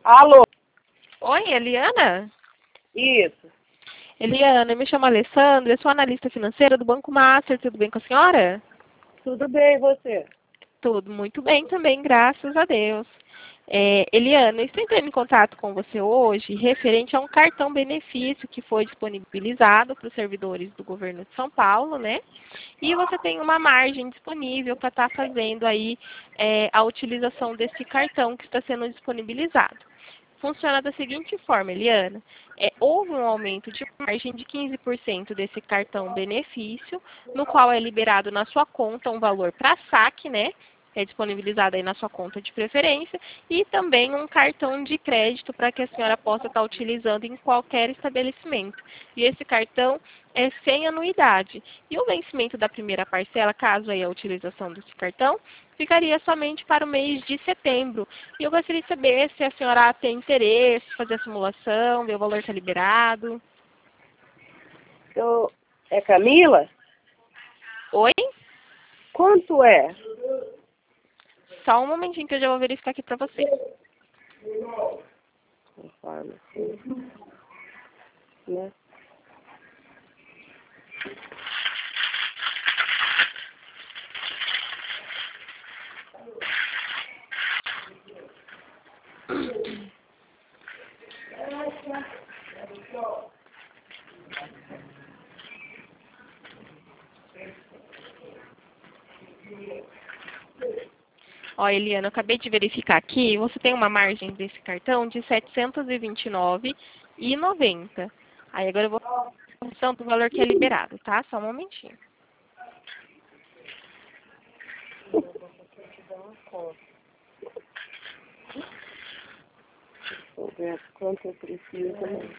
Alô? Oi, Eliana? Isso. Eliana, eu me chamo Alessandra, eu sou analista financeira do Banco Master, tudo bem com a senhora? Tudo bem, e você? Tudo muito bem também, graças a Deus. Eliana, eu estou entrando em contato com você hoje referente a um cartão benefício que foi disponibilizado para os servidores do governo de São Paulo, né? E você tem uma margem disponível para estar fazendo aí a utilização desse cartão que está sendo disponibilizado. Funciona da seguinte forma, Eliana. Houve um aumento de margem de 15% desse cartão benefício, no qual é liberado na sua conta um valor para saque, né? É disponibilizado aí na sua conta de preferência, e também um cartão de crédito para que a senhora possa estar utilizando em qualquer estabelecimento. E esse cartão é sem anuidade. E o vencimento da primeira parcela, caso aí a utilização desse cartão, ficaria somente para o mês de setembro. E eu gostaria de saber se a senhora tem interesse em fazer a simulação, ver o valor está liberado. É Camila? Oi? Quanto é? Só um momentinho que eu já vou verificar aqui para você. Conforme, né? Ó, Eliana, eu acabei de verificar aqui, você tem uma margem desse cartão de R$ 729,90. Aí agora eu vou função do valor que é liberado, tá? Só um momentinho. Vou ver quanto eu preciso. Né?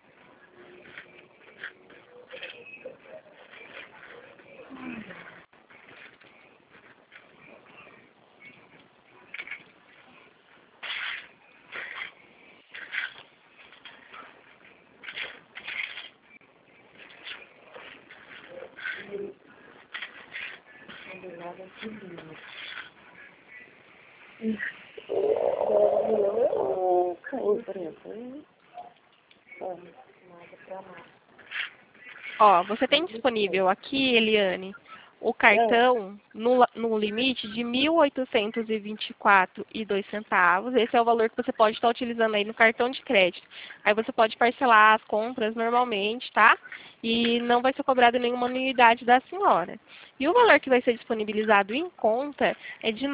Caiu, por exemplo. Ó, você tem disponível aqui, Eliane, o cartão no limite de R$ 1.824,02. Esse é o valor que você pode estar utilizando aí no cartão de crédito. Aí você pode parcelar as compras normalmente, tá? E não vai ser cobrado nenhuma anuidade da senhora. E o valor que vai ser disponibilizado em conta é de R$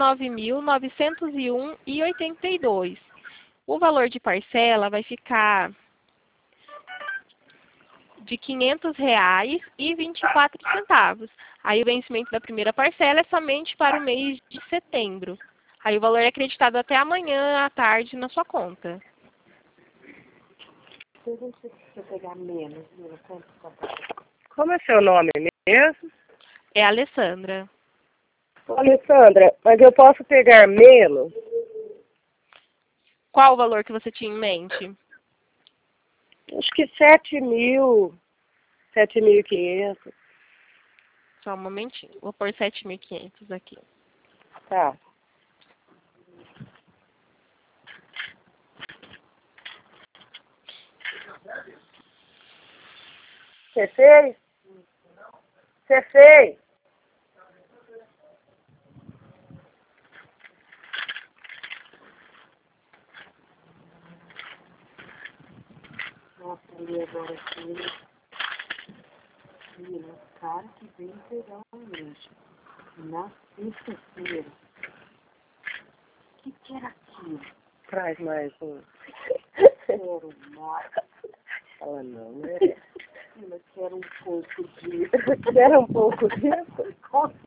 9.901,82. O valor de parcela vai ficar de R$ 500,24. Aí o vencimento da primeira parcela é somente para o mês de setembro. Aí o valor é acreditado até amanhã à tarde na sua conta. Como é seu nome mesmo? É a Alessandra. Ô, Alessandra, mas eu posso pegar menos? Qual o valor que você tinha em mente? Acho que 7.000, 7.500. Só um momentinho. Vou pôr 7.500 aqui. Tá. Você fez? Você fez? Nossa, ali agora aqui. O cara que veio pegar um lixo na sexta-feira. O que era aquilo? Traz mais um. Era uma... Ela não, né? Ela quer um pouco de... Quer um pouco disso?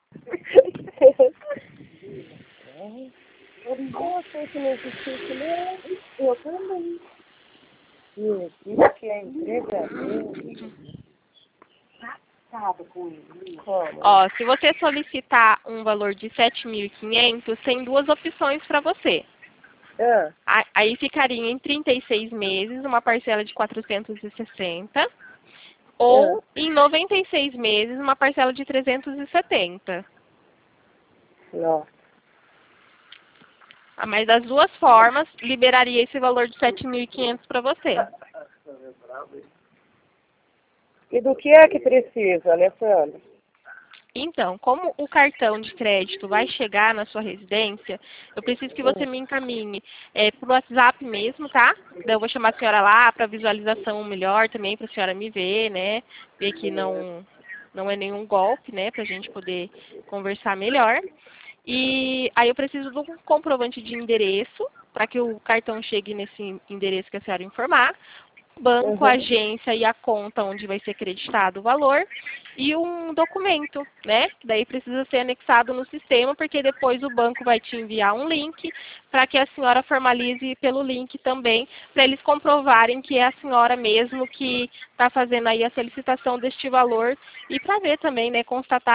Eu não sei que não existe, né? Eu também. Meu Deus, que é entregador. Passado com ele. Como? Ó, se você solicitar um valor de 7.500, tem duas opções para você. Aí ficaria em 36 meses, uma parcela de 460, ou em 96 meses, uma parcela de 370. Nossa. Mas das duas formas, liberaria esse valor de 7.500 para você. E do que é que precisa, Alessandra? Então, como o cartão de crédito vai chegar na sua residência, eu preciso que você me encaminhe por WhatsApp mesmo, tá? Daí eu vou chamar a senhora lá para visualização melhor também, para a senhora me ver, né? Ver que não é nenhum golpe, né? Para a gente poder conversar melhor. E aí eu preciso de um comprovante de endereço, para que o cartão chegue nesse endereço que a senhora informar. Banco, a agência e a conta onde vai ser creditado o valor e um documento, né? Daí precisa ser anexado no sistema, porque depois o banco vai te enviar um link para que a senhora formalize pelo link também, para eles comprovarem que é a senhora mesmo que está fazendo aí a solicitação deste valor e para ver também, né, constatar